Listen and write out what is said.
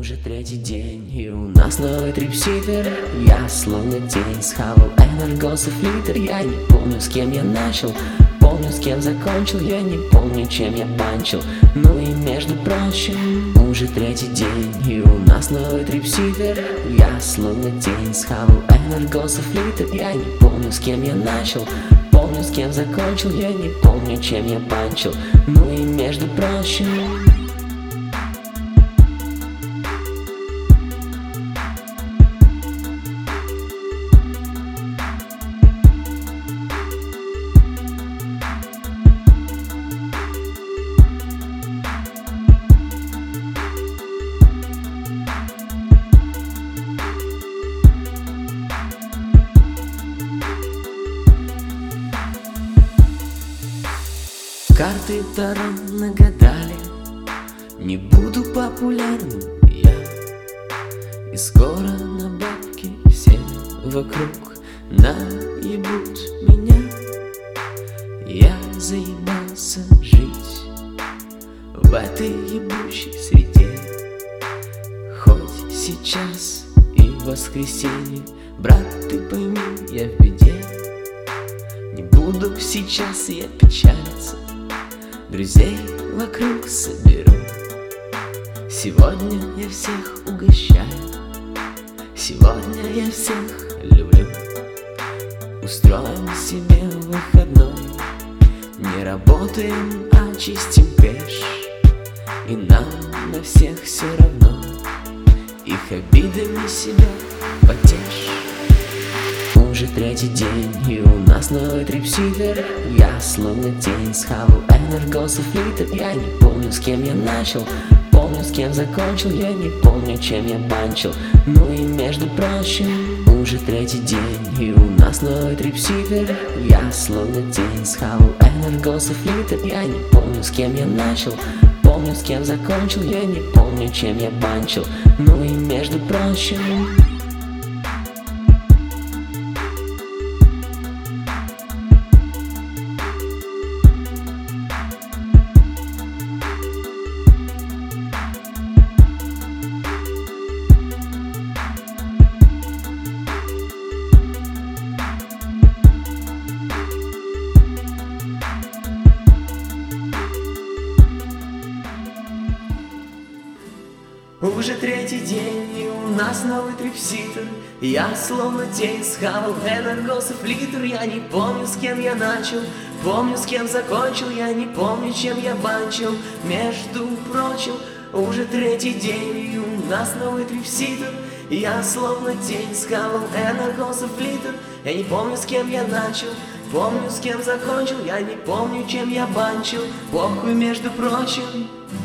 Уже третий день, и у нас новый трипситер. Я словно тень схавал энергосов литр. Я не помню, с кем я начал, помню, с кем закончил. Я не помню, чем я банчил. Ну и между прочим, уже третий день, и у нас новый трипситер. Я словно тень схавал энергосов литр. Я не помню, с кем я начал, помню, с кем закончил. Я не помню, чем я банчил. Ну и между прочим, карты Таро нагадали, не буду популярным я. И скоро на бабки все вокруг наебут меня. Я заебался жить в этой ебучей среде. Хоть сейчас и воскресенье, брат, ты пойми, я в беде. Не буду сейчас я печалиться, друзей вокруг соберу. Сегодня я всех угощаю, сегодня я всех люблю. Устроим себе выходной, не работаем, а чистим кэш. И нам на всех все равно, их обидами себя потешь. Уже третий день, и у нас новый трипситер. Я словно тень схавал энергосов литр. Я не помню, с кем я начал, помню, с кем закончил. Я не помню, чем я банчил. Ну и между прочим, уже третий день, и у нас новый трипситер. Я словно тень схавал энергосов литр. Я не помню, с кем я начал, помню, с кем закончил. Я не помню, чем я банчил. Ну и между прочим, уже третий день, и у нас новый трипситер. Я словно тень схавал энергосов литр. Я не помню, с кем я начал, помню, с кем закончил. Я не помню, чем я банчил. Между прочим, уже третий день, и у нас новый трипситер. Я словно тень схавал энергосов литр. Я не помню, с кем я начал, помню, с кем закончил. Я не помню, чем я банчил. Похуй, между прочим.